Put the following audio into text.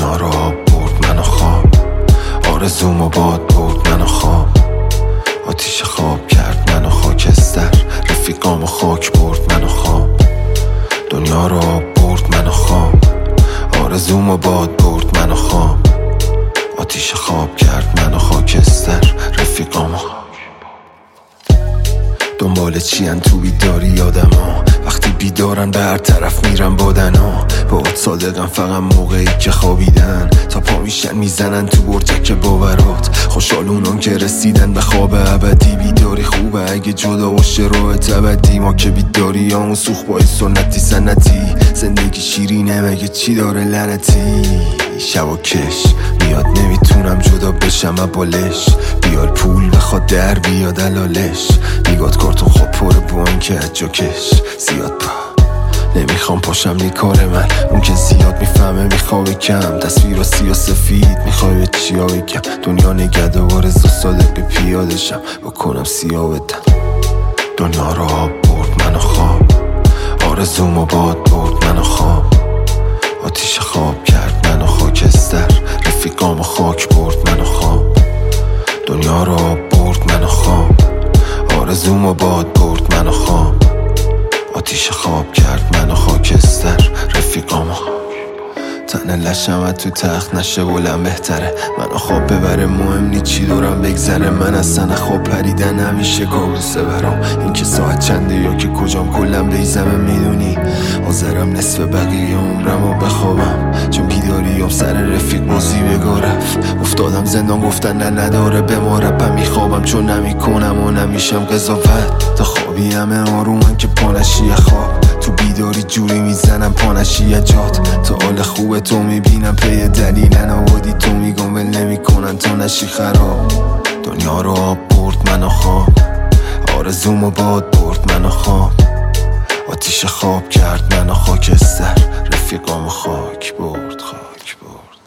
دنیا رو آب برد منو خواب، آرزوم و باد برد منو خواب، آتیش خواب کرد منو خاکستر، رفیقام و خاک برد منو خواب. دنیا رو آب برد منو خواب، آرزوم و باد برد منو خواب، آتیش خواب کرد منو خاکستر، رفیقام و دنبال چین تو بیداری یادم وقتی بیدارن به هر طرف میرن بادنا، باهات صادقم فقط موقعی که خوابیدن، تا پا میشن میزنن تو برجک باورات، خوشحال اونان که رسیدن به خواب ابدی. بیداری خوبه اگه جدا باشه راحت ابدی، ما که بیداری همون سوخ بای سنتی سنتی، زندگی شیرینه مگه چی داره لعنتی. شب و کش میاد نمیتونم جدا بشم بالش، بیار پول بخواد در بیاد دلالش، میگاد کارتون خواب پره با که اجاکش زیاد نمیخوام پاشم نی کار من، اون که زیاد میفهمه میخوابه کم، تصویر سیاه سفید میخوای به چیا بگم، دنیا نگهدار رضا صادق به پیادشم بکنم سیاه بدم. دنیا رو آب برد منو خواب، آرزوم و باد برد منو خواب، آتیش خواب کرد منو خاکستر، رفیقام و خاک برد منو خواب. دنیا رو آب برد منو خواب، آرزوم و باد برد منو خواب، آتیش خواب کرد منو خاکستر، رفیقامو تنه لشم تو تخت نشه بلند بهتره، منو خواب ببره مهم نی چی دورم بگذره، من اصلا خواب پریدن همیشه کابوسه برام، این که ساعت چنده یا که کجام کلم بیزمه میدونی، حاضرم نصف بقیه عمرمو بخوابم، چون بیداریم سر رفیق بازی بگارف، افتادم زندان گفتن نه نداره به ما رپم، میخوابم چون نمیکنم و نمیشم قضاوت، تا خوابی همه آرومن که پانشی خواب، تو بیداری جوری میزنم پانشی جات، تو حال خوبه تو میبینم پی دلیلن آوادی تو میگم ول نمیکنن تا نشی خراب. دنیا رو آب برد منو خواب، آرزوم و باد برد منو خواب، آتیش خواب کرد منو خاکستر، رفیقام خاک برد خاک برد.